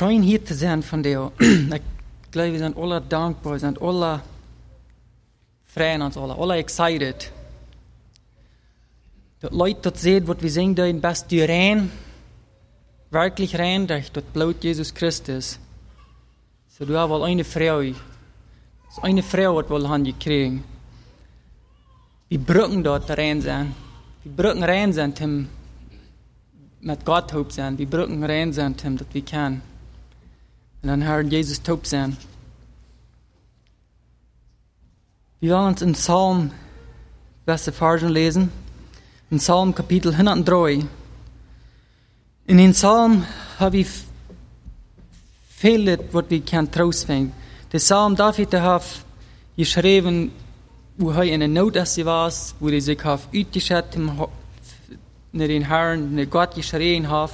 schön hier zu sein von dir. Ich glaube, wir sind alle dankbar, wir sind alle freuen uns alle excited. Die Leute dort sehen, was wir singen, da in best die rein, wirklich rein, durch das Blut Jesus Christus. So du hast wohl eine Frau, so eine Frau hat wohl Hand gekriegt. Wir brücken dort rein sein. Wir brücken rein sein, Tim, mit Gott taub sein. Wir brücken rein sein, Tim, dass wir können. Und dann hören Jesus taub sein. Wir wollen uns in Psalm, beste Versen lesen. In Psalm Kapitel 103. In den Psalm habe ich viel, was wir können rausfinden. Der Psalm David hat geschrieben, wo er in der Not war, wo er sich ausgeschätzt hat, nach den Herrn, nach Gott geschrien hat.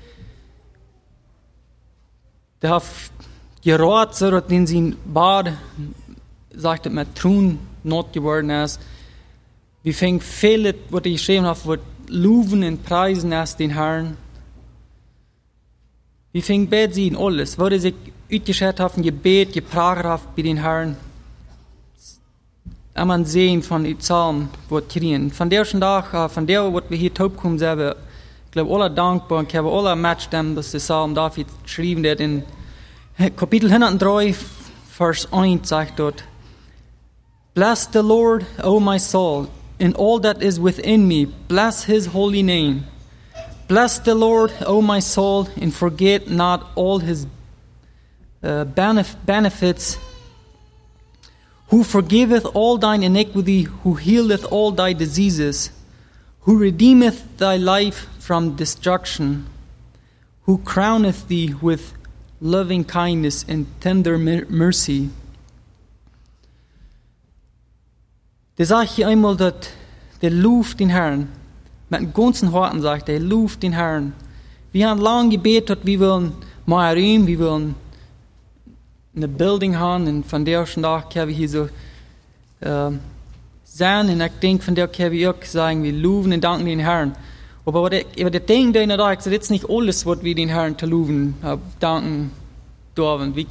Der hat gerat, so dass in sein Bad, sagte mit Thron not geworden ist. Wir fingen viel, was er geschrieben hat, was loben und preisen ist den Herrn. Wir fingen bet sie in alles, was er sich ausgeschätzt hat, Gebet, gepragt hat bei den Herrn. Einmal sehen von dem Psalm, was kriegen. Von der ersten Tag, von der, was wir hier taub kommen, sind wir, ich glaube, alle dankbar und ich habe alle matcht dem, dass der Psalm David geschrieben hat. In Kapitel 103, Vers 1 sagt dort, Bless the Lord, O my soul, in all that is within me, bless his holy name. Bless the Lord, O my soul, and forget not all his benefits, who forgiveth all thine iniquity, who healeth all thy diseases, who redeemeth thy life from destruction, who crowneth thee with loving kindness and tender mercy. Der sagt hier einmal, dass der ruft den Herrn. Mit dem ganzen Herzen sagt er ruft den Herrn. Wir haben lange gebetet, wir wollen mal Raum, wir wollen eine Building haben, und von der ersten Tag können wir hier so sein, und ich denke, von der können wir auch sagen, wir loben und danken den Herrn. Aber über das Ding da in der Tag, das ist nicht alles, was wir den Herrn zu loben, danken dürfen. Wir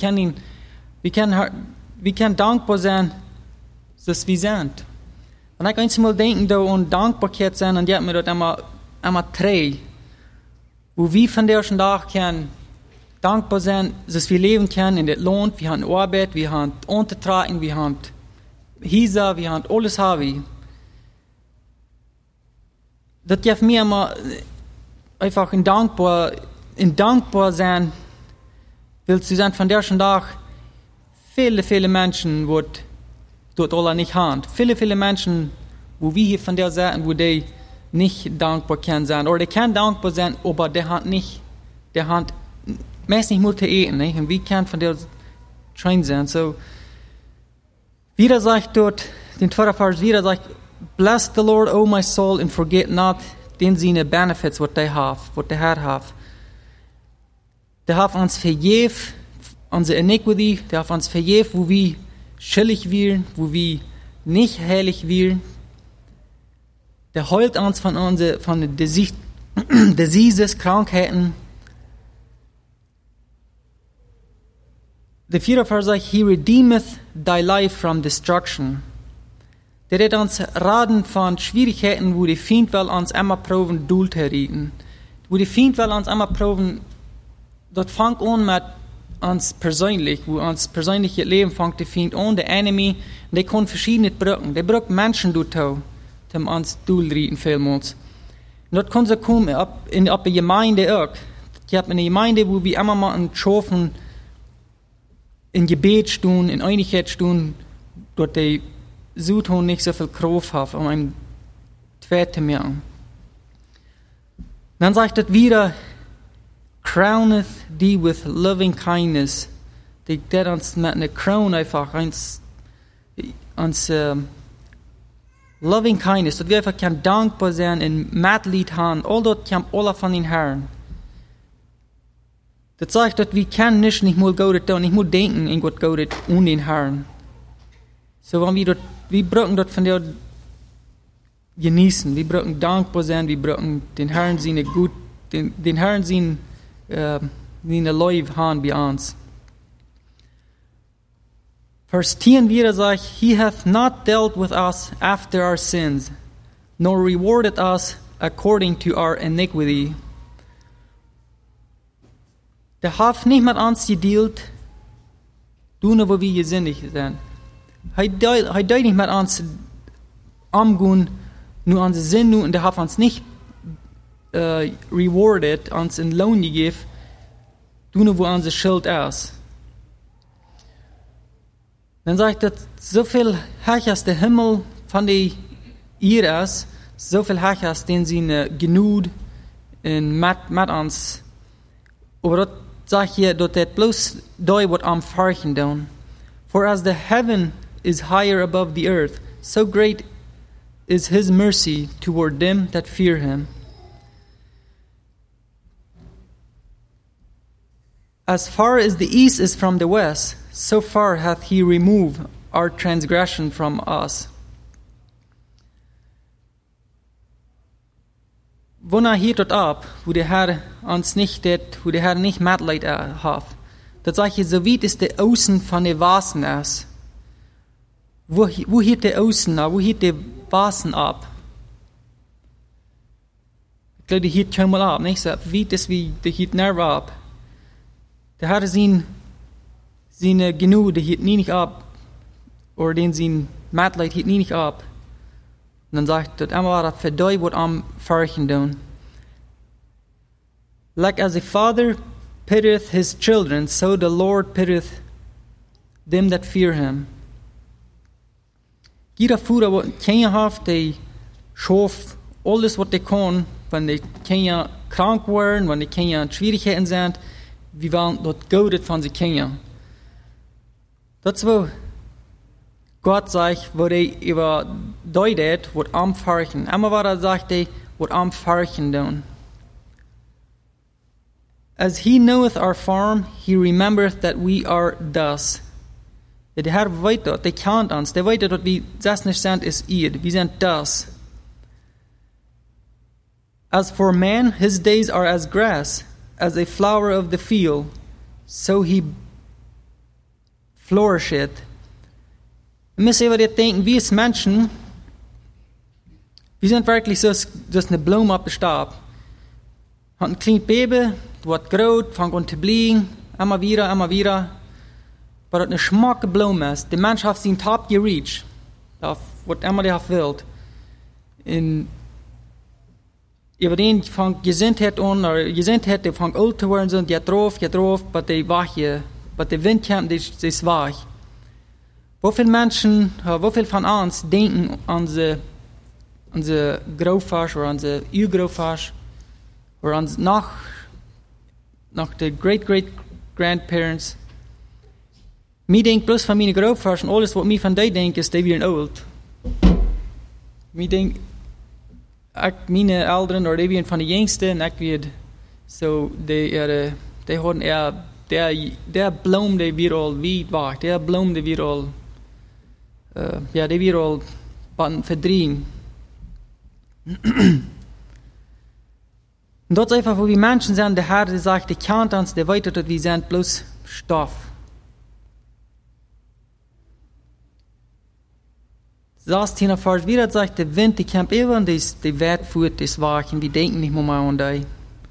können dankbar sein, dass wir sind. Und ich einmal denken da an Dankbarkeit sein, und ich habe mir dort einmal drei, wo wir von der ersten Tag können dankbar sein, dass wir leben können in das Land, wir haben Arbeit, wir haben Untertragen, wir haben Hisa, wir haben alles haben. Das gibt mir immer einfach ein dankbar sein, willst du sein von der ersten Tag, viele Menschen, die dort alle nicht haben. Viele Menschen, wo wir hier von der Seite, wo die nicht dankbar können sein, oder die können dankbar sein, aber der hat meist nicht mehr zu essen, nicht? Und wir können von der train sein. So, wieder sagt dort, den zweiten Vers, wieder sagt, Bless the Lord, O my soul, and forget not den seine benefits, what der Herr hat. Der hat uns vergeben, unsere iniquity, der hat uns vergeben, wo wir schuldig wären, wo wir nicht heilig wären. Der heilt uns von den Diseases, Krankheiten. Der vierte Vers sagt, He redeemeth thy life from destruction. Der hat uns raten von Schwierigkeiten, wo die Feind will uns einmal proben, Duld herrieden. Wo die Feind will uns einmal proben, das fängt an mit uns persönlich, wo uns persönliche Leben fängt der Feind an, der Enemy, und der kann verschiedene Brücken. Der braucht Menschen dort, um uns Duld rieden, vielmals. Und das kann so kommen, in der Gemeinde auch. Ich habe eine Gemeinde, wo wir immer mal einen Schafen in Gebet stehen, in Einigkeit stehen, dort die Südhorn nicht so viel Kraft hat, um ein Pferd zu machen. Dann sagt es wieder, crowneth thee with loving kindness. Der uns mit einer Crown einfach uns loving kindness, dass wir einfach dankbar sein und Mitleid haben, all dort kommt alle von den Herrn. Das sagt, dass wir können nicht mal Gott tun, nicht mal denken in Gott Gott und den Herrn. So wenn wir brauchen dort von der genießen, wir brauchen dankbar sein, wir brauchen den Herrn seine den Herrn seine seine Leib haben bei uns. Vers 10 wieder sagt, He hath not dealt with us after our sins, nor rewarded us according to our iniquity. Der hat nicht mit uns gedealt, nur wo wir gesinnig sind. Er deut nicht mit uns umgehen, nur unsere Sinn, und der hat uns nicht rewarded, uns in Lohn gegeben, nur wo unsere Schuld ist. Dann sagt er, so viel Herr als der Himmel von der Erde ist, so viel Herr als den sie genug in mit uns. Aber dort sagt er, dass das bloß da wird am Farchen down. For as the heaven is higher above the earth, so great is his mercy toward them that fear him. As far as the east is from the west, so far hath he removed our transgression from us. Wona hier dort ab, wo der Herr uns nicht det, wo der Herr nicht Mitleid hat. Das sage ich, so weit ist der Außen von der Wasen ist. Wo hielt der Außen ab? Wo hielt der Wasen ab? Ich glaube, die hielt schon mal ab, nicht? So weit ist wie der hielt nerv ab. Der Herr seine Genug, der hielt nie nicht ab. Oder den sein Mitleid hielt nie nicht ab. Und dann sagt er, einmal war für dich, was am Farchen tun. Like as a father pitieth his children, so the Lord pitieth them that fear him. Jeder Vater, der Kinder hat, der schafft alles, was er kann, wenn die Kinder krank werden, wenn die Kinder in Schwierigkeiten sind, wir wollen dort Gutes von den Kindern. Das wo Gott sagt, wo er überdeutet, was am Farchen. Einmal war er sagt, was am Farchen tun. As he knoweth our form, he remembereth that we are dust. Der Herr weiß dort, der kennt uns, der weiß dort, wie das nicht sind, ist ihr. Wir sind das. As for man, his days are as grass, as a flower of the field, so he flourisheth. Wir müssen über das denken, wir als Menschen, wir sind wirklich so, dass eine Blume auf dem Stab. Hat ein kleines Baby, wird groß, fängt an zu blühen, immer wieder. Aber das eine schmacke Blume ist, der Mensch hat seinen Top gereached, was immer der will. Und über den fängt Gesundheit an, oder Gesundheit, der fängt alt zu werden, und geht drauf, aber der wache, aber der Wind kommt, der ist wach. Wie viele Menschen, wie viele von uns denken an unsere Graufisch oder unsere Urgraufisch oder nach den Great-Great-Grandparents. Mir denkt bloß von meinen Graufisch und alles, was mir von denen denkt, ist, die werden alt. Mir denkt, meine Eltern oder die werden von den Jüngsten, ich werde so, die haben eher, der Blum, der wird all weit wach, der Blum, der wird all, der wird all verdrehen. Und dort ist einfach, wo wir Menschen sind, der Herr, der sagt, der kennt uns, der weiß, dass wir sind bloß Stoff. Das hier Vers wieder sagt, der Wind, der kommt immer und der Wert führt das Wach und wir denken nicht mehr an die.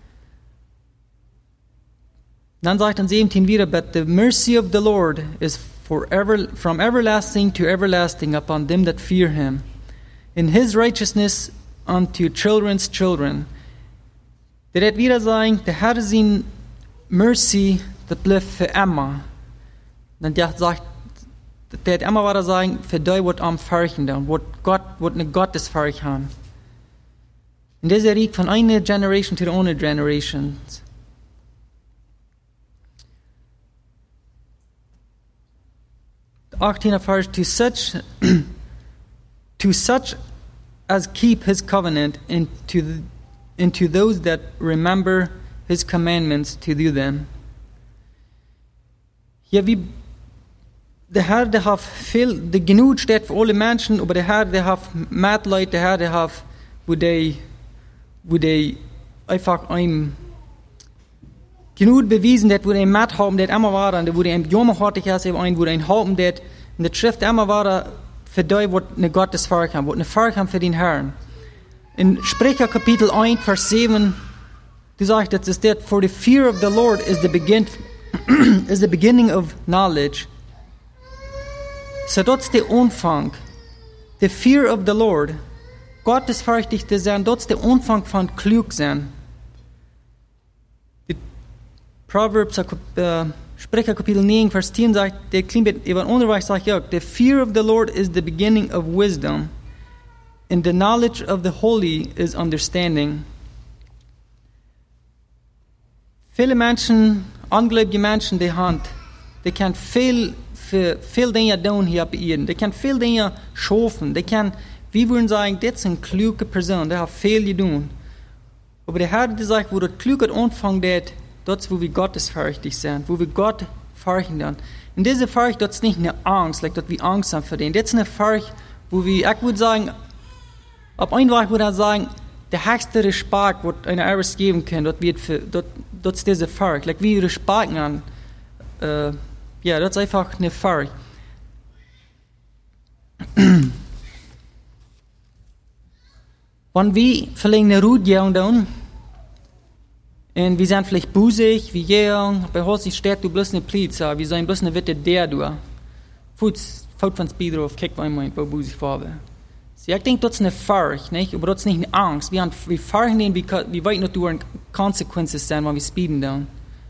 Dann sagt er 17 wieder, but the mercy of the Lord is forever, from everlasting to everlasting upon them that fear him, in his righteousness unto children's children. Der wird wieder sagen, der Herr sein Mercy, das bleibt für immer. Dann der sagt, der wird immer wieder sagen, für die wird am Farchen da, wird eine Gottesfarch haben. Und dieser Rieg von einer Generation to the other Generation. 18 Vers, to such as keep his covenant, and to those that remember his commandments to do them. Ja, wie der Herr, der hat viel, der genug steht für alle Menschen, aber der Herr, der hat Mitleid, der Herr, der hat, wo die einfach genug bewiesen, dass wir ein Matt haben, das immer war, und wo ein Jommerhartig ist, wo ein Haupen, das in der Schrift immer war, für die, was eine Gottes Volk haben, was eine Volk haben für den Herrn. In Sprecher Kapitel 1, Vers 7, du sagst, das ist das, for the fear of the Lord is the beginning of knowledge. So das ist der Anfang. The fear of the Lord. Gottesfürchtig zu sein, das ist der Anfang von klug sein. Die Proverbs, Sprecher Kapitel 9, Vers 10 sagt, der klingt über Unterweis sagt ja, the fear of the Lord is the beginning of wisdom, and the knowledge of the holy is understanding. Viele Menschen, ungläubige Menschen, die können viel Dinge tun hier auf Erden. Die können viel Dinge schaffen. Die können, wir würden sagen, das ist eine kluge Person, die hat viel getan. Aber der Herr, der sagt, wo das kluge Anfang geht, dort, wo wir gottesfürchtig sind, wo wir Gott fürchten dann. Und diese Furcht, das ist nicht eine Angst, dass wir Angst haben für den. Das ist eine Furcht, wo wir, ich würde sagen, auf einen Weg würde ich sagen, der höchste Respekt, was einer etwas geben kann, das ist diese Furcht. Wie Respekt an, ja, das ist einfach eine Furcht. Wenn wir vielleicht eine Route gehen dann, und wir sind vielleicht busig, wir gehen, bei uns steht du bloß eine Polizei, wir sind bloß eine Witte der du. Fuß von Speed drauf, kick mal mein, wo busig fahre. Ich denke, das ist eine Furcht, nicht? Aber das ist nicht eine Angst. Wir furchten den, wir wollen nicht durch Konsequenzen sein, wenn wir speeden dann.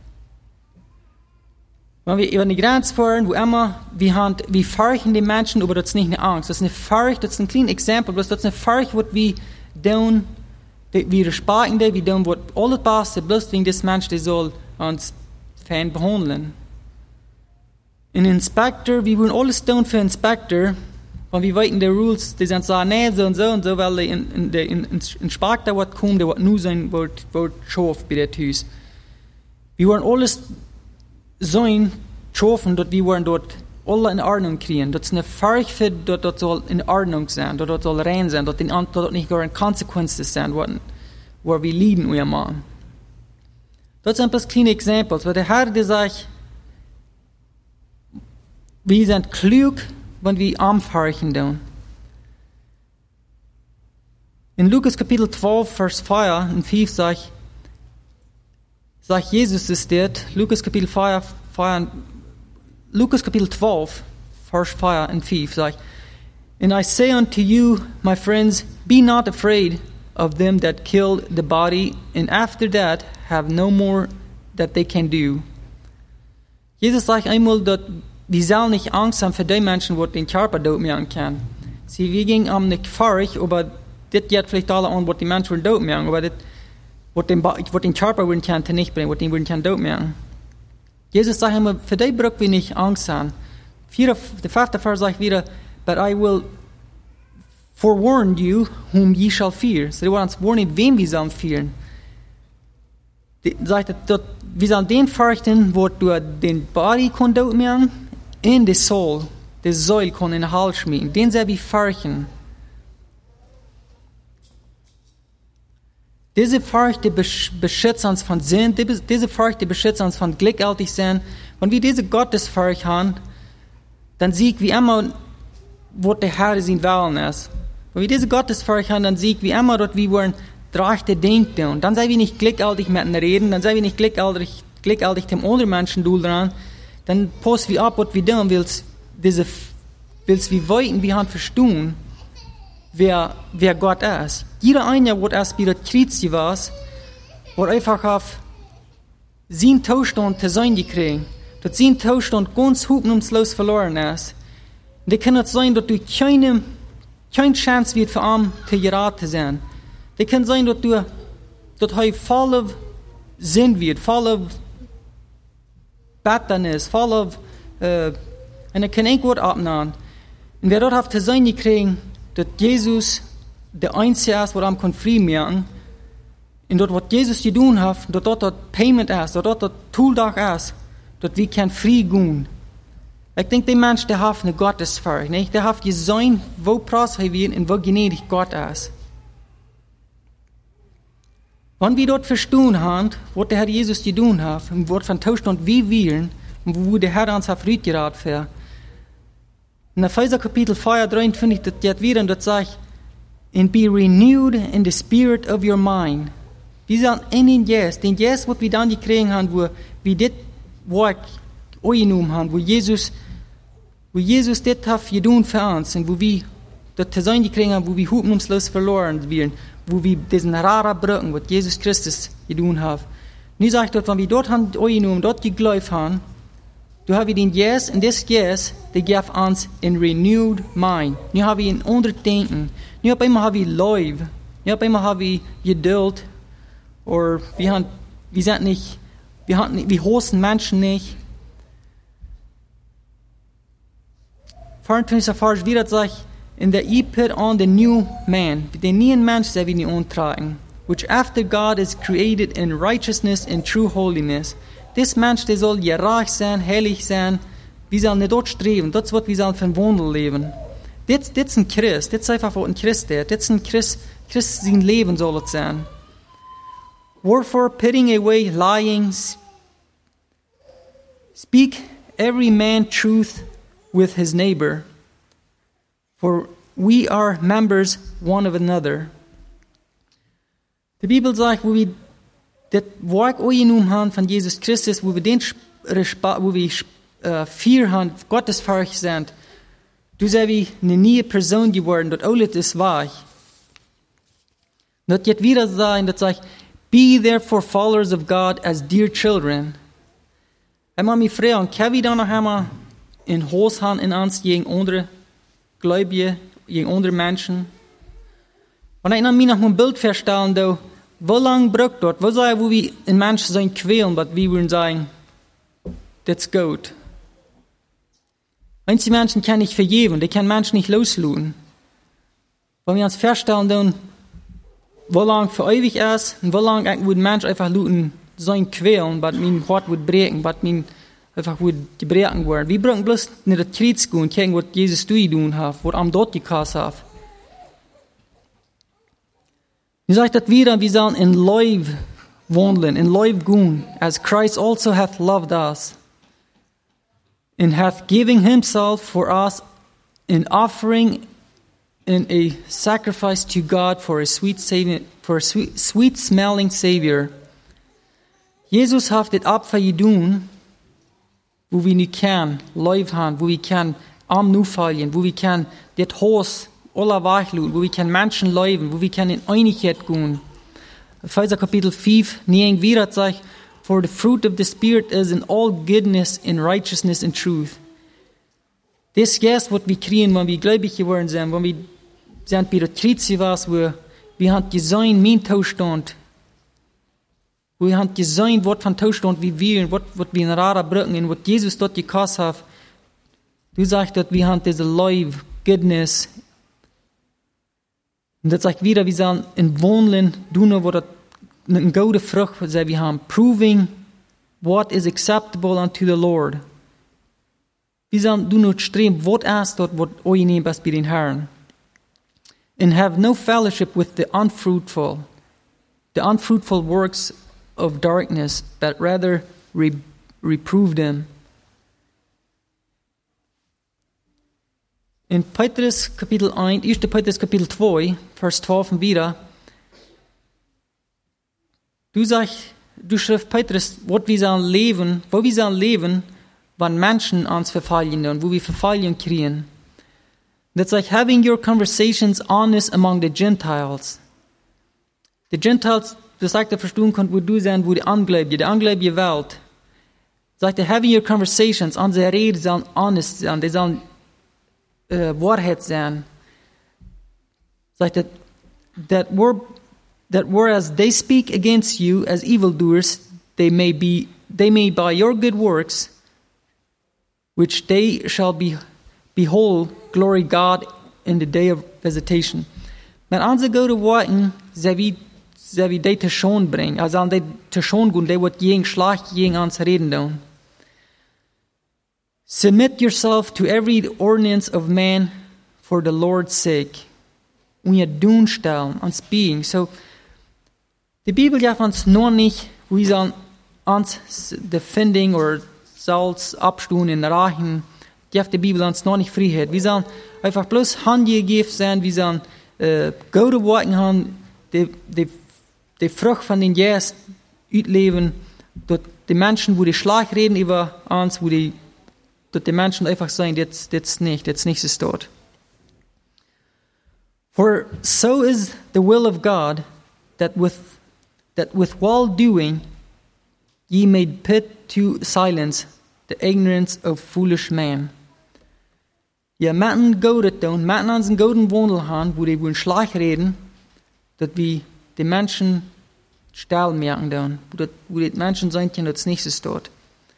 Wenn wir über eine Grenze fahren, wo immer, wir furchten den Menschen, aber das ist nicht eine Angst. Das ist eine Furcht, das ist ein kleines Exempel, das ist eine Furcht, was wir tun, wir respektieren, wir tun, was alles passt, bloß wegen des Menschen, der soll uns fein behandeln. Ein Inspektor, wir wollen alles tun für einen Inspektor, wenn wir weiten die Rules, die sind sagen, nee, so und so, weil der Inspektor wird kommen, der wird nur sein, wird schaffen bei der Tüß. Wir wollen alles sein, schaffen, dass wir wollen dort alle in Ordnung kriegen. Das ist eine Furcht für, dass das soll in Ordnung sein, dass das soll rein sein, dass das nicht gar Konsequenzen sein, wo wir leiden, wir machen. Das sind ein paar kleine Exempel, weil der Herr, der sagt, wir sind klug, wenn wir anfurchten tun. In Lukas Kapitel 12, Vers 4 und 5 sagt Jesus ist das, Lukas Kapitel 12, Vers 4 und 5 sagt, and I say unto you, my friends, be not afraid of them that kill the body, and after that have no more that they can do. Jesus sagt einmal, dass wir sollen nicht Angst haben für die Menschen, die den Körper tot machen können. Wir gehen nicht furcht, aber das geht vielleicht alle an, was die Menschen tot machen, aber das, was den Körper nicht bringen, was den tot machen. Jesus sagt immer, für die brauchen wir nicht Angst haben. Der 5. Vers sagt wieder, but I will forewarn you whom ye shall fear. So, die wollen uns warnen, wem wir sollen fearen. Sagt, wir sollen den fürchten, wo du den Body tot machen, in the soul, die Säule kann in den Hals schmieden. Den soll wir fürchten. Diese Furcht, die beschützt uns von Sinn, diese Furcht, die beschützt uns von glücklich sein. Wenn wir diese Gottesfurcht haben, dann sieht wie immer, was der Herr sein Willen ist. Wenn wir diese Gottesfurcht haben, dann sieht wie immer, dass wir wollen rechte Dinge tun. Dann sei wir nicht glücklich miteinander reden, dann sei wir nicht glücklich dem anderen Menschen dran. Dann passen wir ab, was wir tun, willst wir wollten, wir haben verstehen, wer Gott ist. Jeder eine, der erst bei der Krise war, wird einfach auf seinen Zustand zu sein gekriegt. Dass sein Zustand ganz hoffnungslos verloren ist. Und das kann nicht sein, dass du keine Chance wird für ihn zu geraten sein. Das kann sein, dass er voll Sinn wird, voll Bitternis, voll und er kann ein Wort abnehmen. Und wer dort hat zu sein gekriegt, dass Jesus der Einzige ist, der am Frieden machen und dort, was Jesus getan hat, dort Payment ist, dort Tooldag ist, dort wir können Frieden gehen. Ich denke, der Mensch, der hat eine Gottesfurcht, nicht? Der hat gesehen, wo Preis er wird und wo gnädig Gott ist. Wenn wir dort verstehen haben, was der Herr Jesus getan hat, und was von Zustand wie wählen, und wo der Herr uns hat rückgeraten für. In Epheser Kapitel 4, 23, das geht wieder und das sagt, and be renewed in the spirit of your mind. Wir sind in den Yes, was wir dann gekriegt haben, wo wir das Werk angenommen haben, wo Jesus das hat getan für uns, und wo wir das zu sein gekriegt haben, wo wir hoffnungslos verloren werden, wo wir diesen raren Brücken, was Jesus Christus getan hat. Nu sage ich dort, wenn wir dort haben angenommen, dort geglaubt haben, da haben wir den Yes, und das Yes, der gibt uns ein renewed mind. Nu haben wir ein anderes Denken. Nu auf einmal haben wir Liebe. Nu auf einmal haben wir Geduld. Oder wir hassen Menschen nicht. 24. Vers wieder sagt, in der ye put on the new man, den neuen Mensch, der wir nicht antragen, which after God is created in righteousness and true holiness. This Mensch, der soll gerecht sein, heilig sein. Wir sollen nicht dort streben. Das wird wir sollen von Wandel leben. Das ist ein Christ. Das ist einfach ein Christ. Das ist ein Christ sein Leben soll es sein. Wherefore, putting away lying, speak every man truth with his neighbor. For we are members one of another. Die Bibel sagt, wo wir das Werk angenommen haben von Jesus Christus, wo wir vier haben, gottesfurchtig sind, du sei wie eine neue Person geworden, das alles ist wahr. Das geht wieder sein, das sagt, be therefore followers of God as dear children. Einmal mich fragen, kann wir dann noch einmal in Haus haben in uns gegen andere Gläubige, gegen andere Menschen? Wenn ich mir noch ein Bild vorstellen, da, wie lange braucht dort? Wo sei, wo wir in Menschen sein quälen, was wir würden sagen, that's gut. Manche Menschen kann ich vergeben, die können Menschen nicht loslassen. Wenn wir uns vorstellen, dann, wie lange für ewig ist, und wie lange ein Mensch einfach sein quälen, was mein Hart wird brechen, was mein einfach wird gebrochen werden. Wir brauchen bloß nicht das Kreuz gehen, gucken, was Jesus tun hat, was am dort gekostet hat. Wie sagt das wieder, wir sollen in Liebe wandeln, in Liebe gehen, as Christ also hath loved us, and hath given himself for us an offering and a sacrifice to God for a sweet smelling Savior. Jesus hat das Opfer getan, wo wir nicht können, Liebe haben, wo wir können am nu fallen, wo wir können das Haus aller wegluden, wo wir können Menschen leben, wo wir können in Einigkeit gehen. Epheser Kapitel 5, 9 wieder sagt, for the fruit of the Spirit is in all goodness and righteousness and truth. Das ist, was wir kriegen, wenn wir gläubig geworden sind, wenn wir sind bei der Trize was, wo wir haben gesehen, mein Zustand, wo wir haben gesehen, was von Zustand wir wählen, was wir in rarer Brücken, und was Jesus dort gekostet hat. Du sagst dort, wir haben diese Liebe, Goodness. Und das sagt wieder, wir sollen in Wohnlen tun, wo das eine gute Frucht sei, wir haben proving what is acceptable unto the Lord. Wir sollen tun streben, was ist dort, was euch nehmt bei den Herrn. And have no fellowship with the unfruitful works of darkness, but rather reprove them. In Petrus Kapitel 1, 1. Petrus Kapitel 2, Vers 12 und wieder, du schreibst Petrus, wo wir sollen leben, wenn Menschen uns verfallen und wo wir Verfallen kriegen. That's like having your conversations honest among the Gentiles. Die Gentiles, das sagt er verstehen könnt, wo du sein, wo die angläubige Welt. Sagt er, having your conversations, unsere Reden sollen honest sein, die sollen Wahrheit sein. Sagt er, that whereas they speak against you as evildoers, they may by your good works, which they shall behold, glory God in the day of visitation. Men onze gode worten, zij wie die te schoon brengen. Als aan die te schoon gaan, die wordt gegen Schlag gegen ons reden doen. Submit yourself to every ordinance of man for the Lord's sake. Und je doen stellen, ons being. So, Die Bibel gibt uns noch nicht, wie wir uns defending oder Salz abstun in Rachen, gibt die Bibel uns noch nicht Freiheit. Wir sollen einfach bloß handgegeben sein, wir sollen gute Worte haben, die Frucht von den Jäst ausleben, dort die Menschen, wo die Schlag reden über uns, wo die Menschen einfach sagen, das nicht ist dort. For so is the will of God, that with well doing ye may put to silence the ignorance of foolish men. Ja, matten godet doen, matten ans een goden wandel gaan, wo die wohl Schlag reden, dat wie die Menschen still merken doen, wo die Menschen sein können, das nicht ist dort.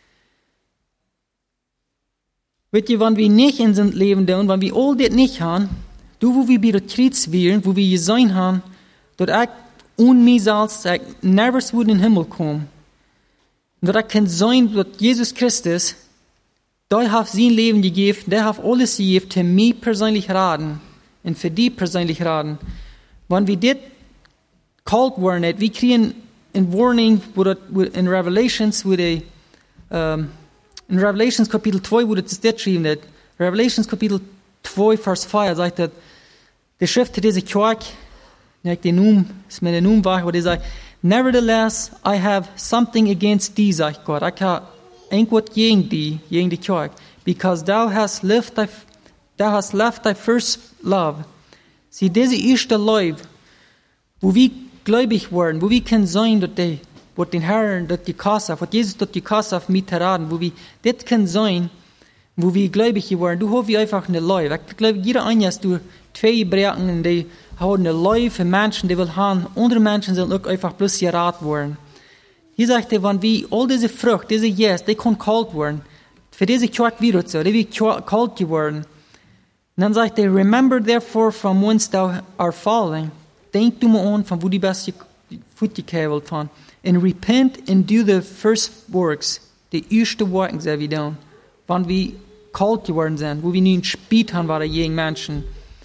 Weet je, wenn wir nicht in unserem Leben tun, wenn wir all das nicht haben, wo wir bei der Kreuz wären, wo wir sein haben, dort ich ohne mich selbst, ich nervös würde in den Himmel kommen. Und dort kann sein, dass Jesus Christus, der hat sein Leben gegeben, der hat alles gegeben, für mich persönlich raten und für die persönlich raten. Wenn wir das kalt werden, wir kriegen ein Warning, in Revelations, in Revelations Kapitel 2, wo das geschrieben wird. Revelations Kapitel 2, Vers 4 sagt, dass die Schrift für diese Kirche, den Namen, ist mir der Name war, wo die sagt, Nevertheless, I have something against thee, sagt Gott. Ich habe irgendwas gegen die Kirche. Because thou hast left thy first love. Sie, diese erste Leib, wo wir gläubig werden, wo wir können sein, dass was den Herrn dort gekostet hat, was Jesus dort gekostet hat, mit erraten, wo wir das können sein, wo wir gläubig geworden, du hast einfach eine Leib. Ich glaube, jeder eine hast du zwei Brechen, und die haben eine Leib für Menschen, die will haben, andere Menschen sollen auch einfach bloß geraten werden. Hier sagt er, wenn wir all diese Frucht, diese die können kalt werden, für diese Kirche wieder so, die wird kalt geworden. Und dann sagt er, remember therefore from whence thou art falling. Denk du mal an, von wo die beste Futtigkeit von. And repent and do the first works. Die ersten Worte, sagen wir dann. Wenn wir kalt geworden sind, wo wir nicht spät haben, waren gegen Menschen.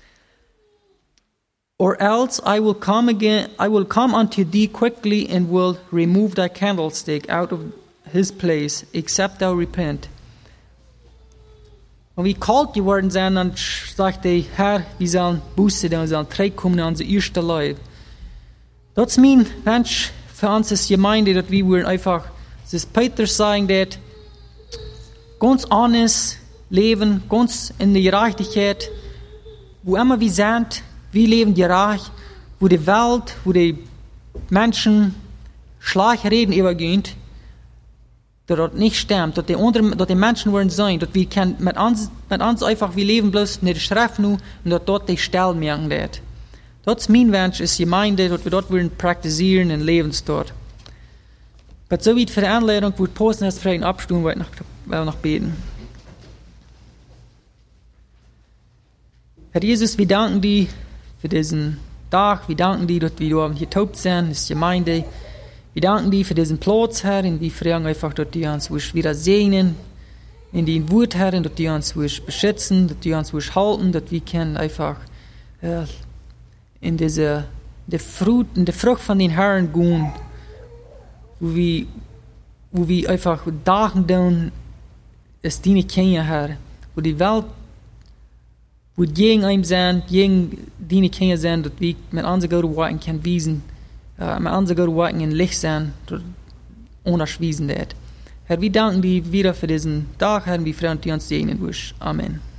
Or else I will come unto thee quickly and will remove thy candlestick out of his place, except thou repent. Wenn wir kalt geworden sind, dann sagt der Herr, wir sollen Buße tun, wir sollen zurückkommen an unser erstes Leib. Das mein Mensch für uns als Gemeinde, dass wir einfach, das ist Petrus sagen, dass ganz honest leben, ganz in der Gerechtigkeit, wo immer wir sind, wir leben gerecht, wo die Welt, wo die Menschen schlecht reden übergehen, dass das nicht stimmt, dass die Menschen wollen sein, dass wir können mit uns einfach, wir leben bloß in der Schrift nur, und dass dort die Stelle merken wird. Das ist mein Wunsch, ist Gemeinde, dass wir dort wollen praktizieren und leben dort. Aber so wie für die Anleitung, wo die Posten erst fragen, abstunden, wollen wir noch beten. Herr Jesus, wir danken dir für diesen Tag, wir danken dir, dass wir hier taub sind, das ist Gemeinde. Wir danken dir für diesen Platz, Herr, und wir fragen einfach, dass du uns wieder segnen, in den Wort, Herr, dass du uns beschützen, dass du uns halten, dass wir können einfach in der Frucht von den Herren gehen, wo wir einfach Dagen tun, es deine Kinder, Herr, wo die Welt, wo gegen einen sind, gegen deine Kinder sind, dass wir mit unseren guten Worten können wiesen, mit unseren guten Worten in Licht sein, ohne Schwiesen. Herr, wir danken dir wieder für diesen Tag, Herr, und wir freuen uns, segnen. Amen.